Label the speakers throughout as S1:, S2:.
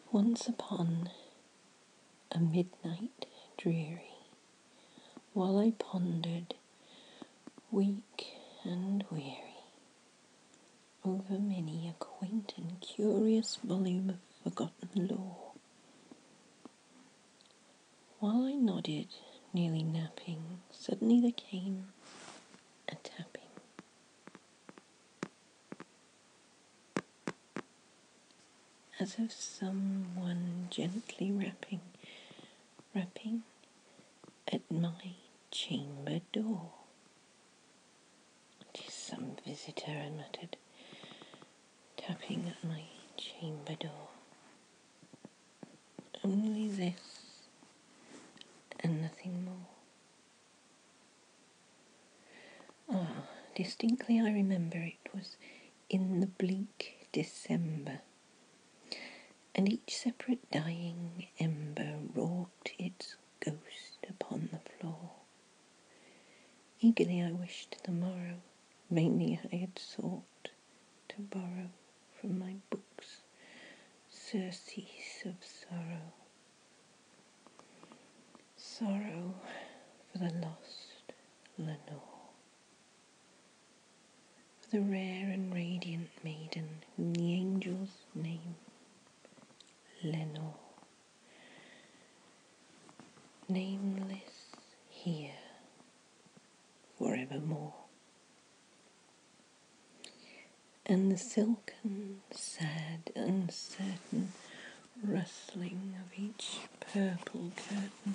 S1: Once upon a midnight dreary, while I pondered, weak and weary, over many a quaint and curious volume of forgotten lore, while I nodded, nearly napping, suddenly there came a tapping. As of someone gently rapping at my chamber door. "'Tis some visitor," I muttered, tapping at my chamber door. Only this, and nothing more. Distinctly I remember it was in the bleak December, and each separate dying ember wrought its ghost upon the floor. Eagerly I wished the morrow, vainly I had sought to borrow from my books surcease of sorrow. Sorrow for the lost Lenore, for the rare and radiant maiden whom the angels name Lenore, nameless here forevermore. And the silken, sad, uncertain rustling of each purple curtain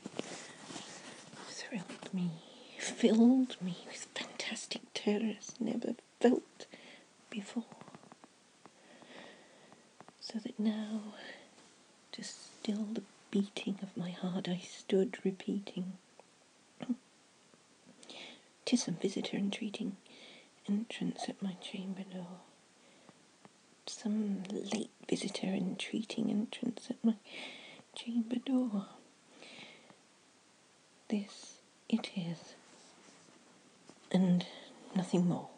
S1: thrilled me, filled me with fantastic terrors never felt before. So that now, to still the beating of my heart, I stood repeating, "'Tis some visitor entreating entrance at my chamber door. Some late visitor entreating entrance at my chamber door. This it is, and nothing more."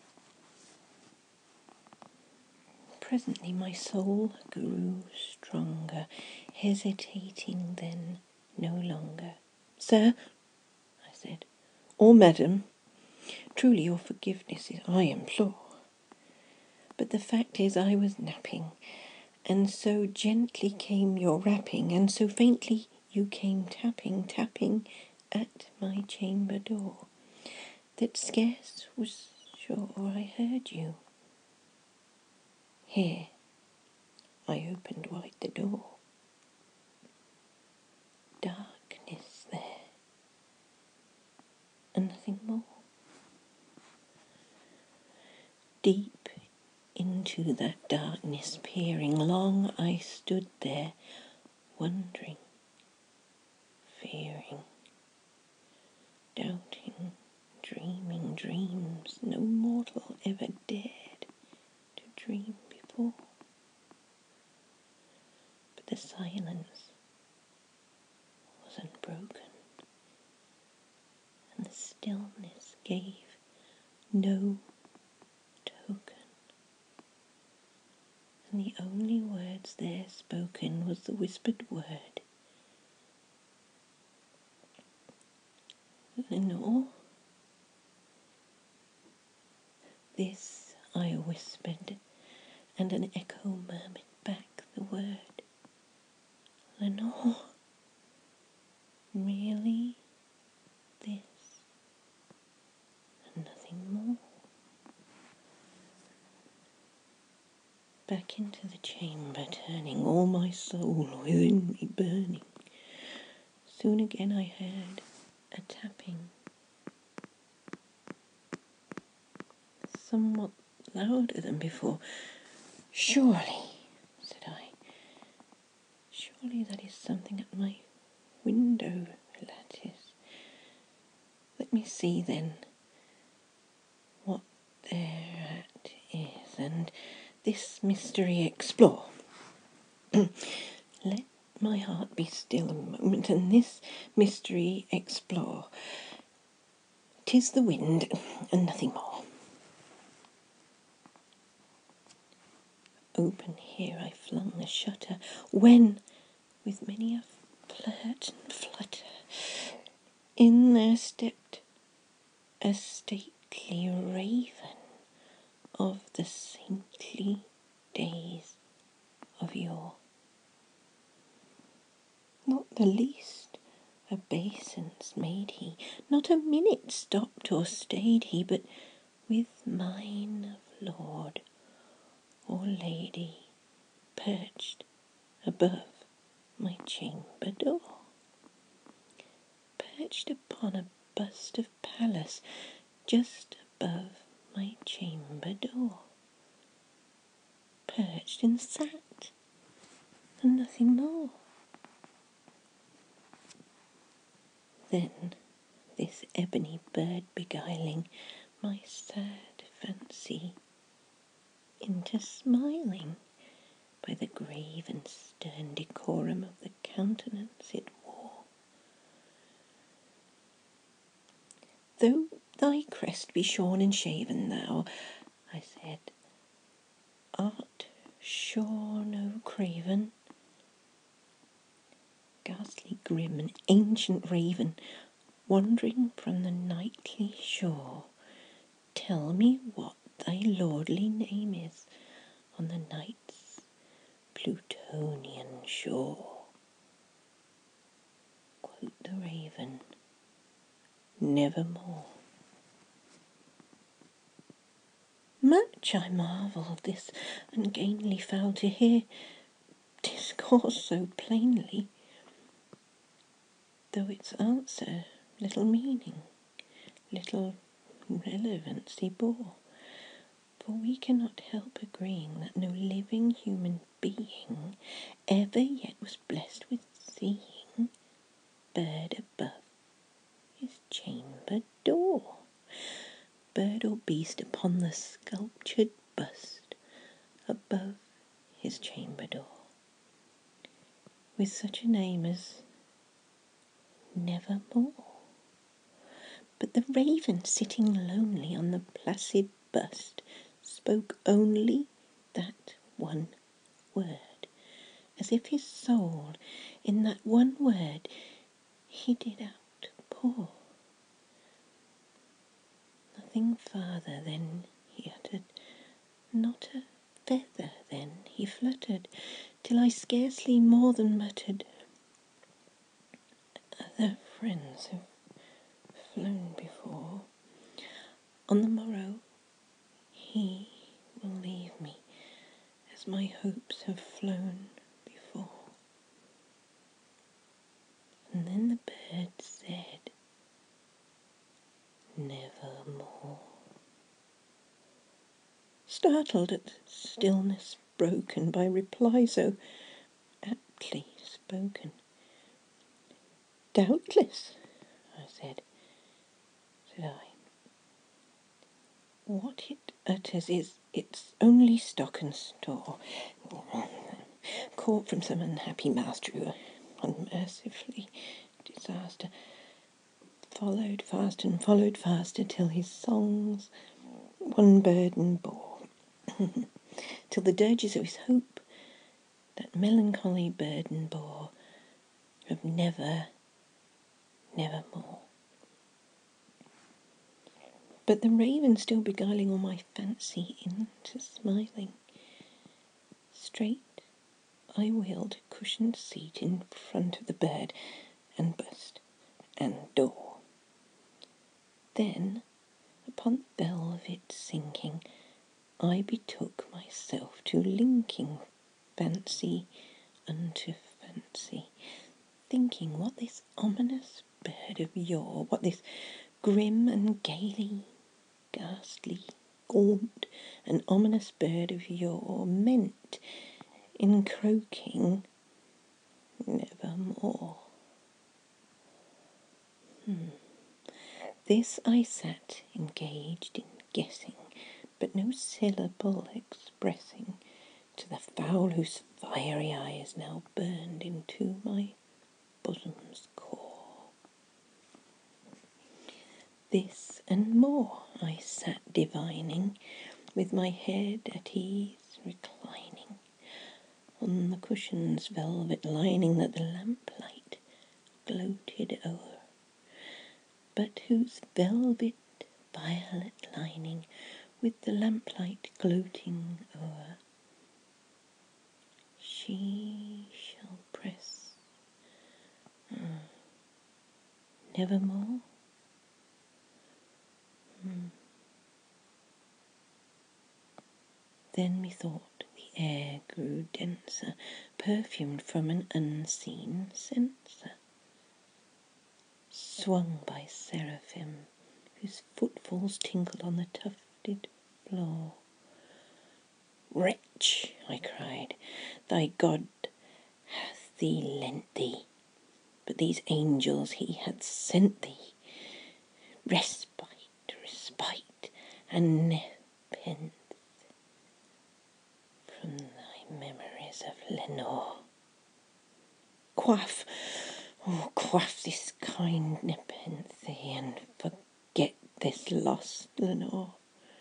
S1: Presently my soul grew stronger, hesitating then no longer. "Sir," I said, "or madam, truly your forgiveness I implore. But the fact is I was napping, and so gently came your rapping, and so faintly you came tapping at my chamber door, that scarce was sure I heard you. Here I opened wide the door. Darkness there, and nothing more. Deep into that darkness peering, long I stood there, wondering, fearing, doubting, dreaming dreams no mortal ever dared to dream before. But the silence was unbroken, and the stillness gave no token, and the only words there spoken was the whispered word, "Lenore." This I whispered, and an echo murmured back the word, "Lenore." Merely this, and nothing more. Back into the chamber turning, all my soul within me burning. Soon again I heard a tapping, somewhat louder than before. "Surely," said I, "surely that is something at my window lattice. Let me see then what thereat is, and this mystery explore. Let my heart be still a moment, and this mystery explore. 'Tis the wind, and nothing more." Open here I flung the shutter, when, with many a flirt and flutter, in there stepped a stately raven of the saintly days of yore. Not the least obeisance made he, not a minute stopped or stayed he, but with mine of lord or lady perched above my chamber door, perched upon a bust of Pallas just above my chamber door, perched and sat, and nothing more. Then this ebony bird beguiling my sad fancy into smiling by the grave and stern decorum of the countenance it wore. Though thy crest be shorn and shaven, thou, I said, art sure no craven? Ghastly grim and ancient raven, wandering from the nightly shore, tell me what thy lordly name is on the night's Plutonian shore. Quoth the raven, nevermore. Much I marvelled this ungainly fowl to hear discourse so plainly, though its answer little meaning, little relevancy bore. For we cannot help agreeing that no living human being ever yet was blessed with seeing bird above his chamber door, bird or beast upon the sculptured bust above his chamber door, with such a name as Nevermore. But the raven sitting lonely on the placid bust spoke only that one word, as if his soul in that one word he did outpour. Nothing farther then he uttered, not a feather then he fluttered, till I scarcely more than muttered, other friends have flown before. On the morrow he will leave me, as my hopes have flown before. And then the bird said, nevermore. Startled at stillness broken by reply so aptly spoken. Doubtless, said I. What it utters is its only stock and store, caught from some unhappy master who unmercifully disaster followed fast and followed faster till his songs one burden bore, till the dirges of his hope that melancholy burden bore of never, nevermore. But the raven still beguiling all my fancy into smiling, straight I wheeled a cushioned seat in front of the bird and bust and door. Then, upon the velvet sinking, I betook myself to linking fancy unto fancy, thinking what this ominous bird of yore, what this grim and gaily ghastly, gaunt and ominous bird of yore meant in croaking nevermore. This I sat engaged in guessing, but no syllable expressing to the fowl whose fiery eyes now burned into my bosom's core. This and more I sat divining, with my head at ease reclining, on the cushion's velvet lining that the lamplight gloated o'er, but whose velvet violet lining with the lamplight gloating o'er she shall press nevermore. Then methought the air grew denser, perfumed from an unseen censer, swung by seraphim, whose footfalls tinkled on the tufted floor. Wretch, I cried, thy God hath thee lent thee, but these angels he hath sent thee. Respite, and nepenthe from thy memories of Lenore. Quaff this kind nepenthe, and forget this lost Lenore.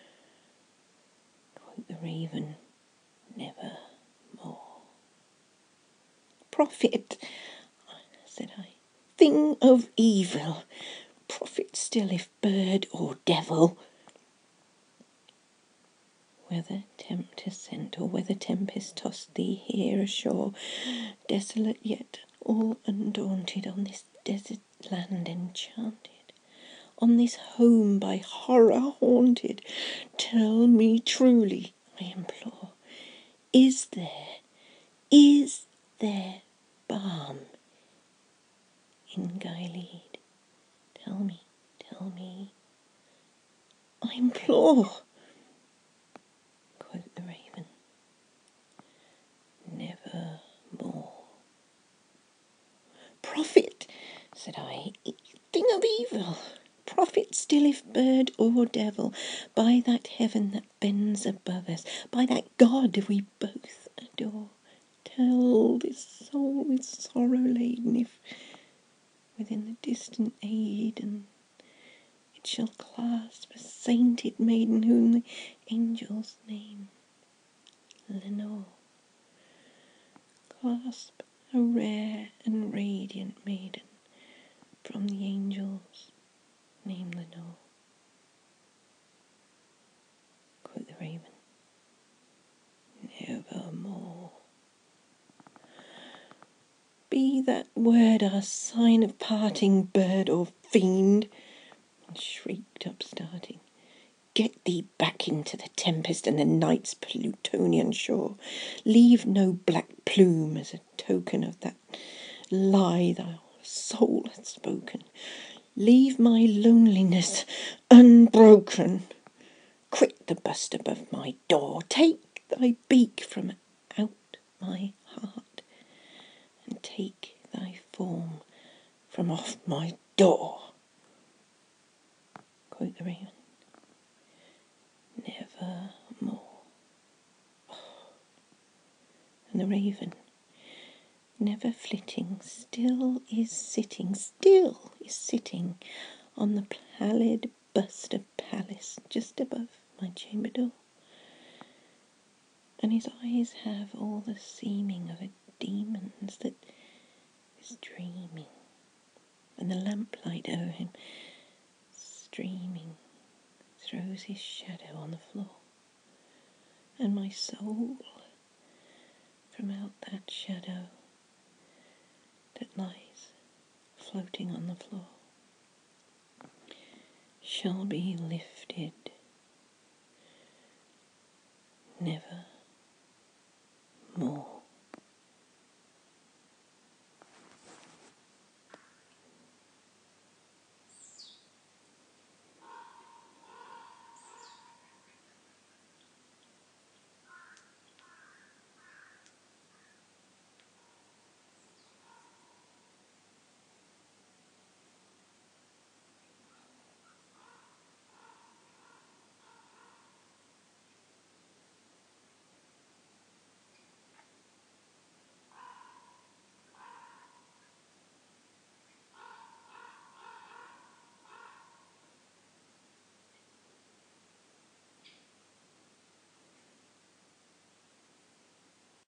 S1: Quoth the raven, nevermore. Prophet, said I, thing of evil, prophet still if bird or devil. Whether tempter sent, or whether tempest tossed thee here ashore, desolate yet all undaunted, on this desert land enchanted, on this home by horror haunted, tell me truly, I implore, is there balm in Gilead? Tell me, I implore. Quoth the raven, nevermore. Prophet, said I, thing of evil, prophet still if bird or devil, by that heaven that bends above us, by that God we both adore, tell this soul with sorrow laden if within the distant Aidenn it shall clasp a sainted maiden whom the angels name Lenore. Clasp a rare and radiant maiden from the angels name Lenore. Quoth the raven, nevermore. Be that word our sign of parting, bird or fiend, and shrieked upstarting, get thee back into the tempest and the night's Plutonian shore. Leave no black plume as a token of that lie thy soul hath spoken. Leave my loneliness unbroken. Quit the bust above my door. Take thy beak from out my heart, and take thy form from off my door. Quoth the raven, nevermore. And the raven, never flitting, still is sitting on the pallid bust of Pallas just above my chamber door. And his eyes have all the seeming of a demon's that is dreaming, and the lamplight o'er him streaming throws his shadow on the floor, and my soul from out that shadow that lies floating on the floor shall be lifted never more.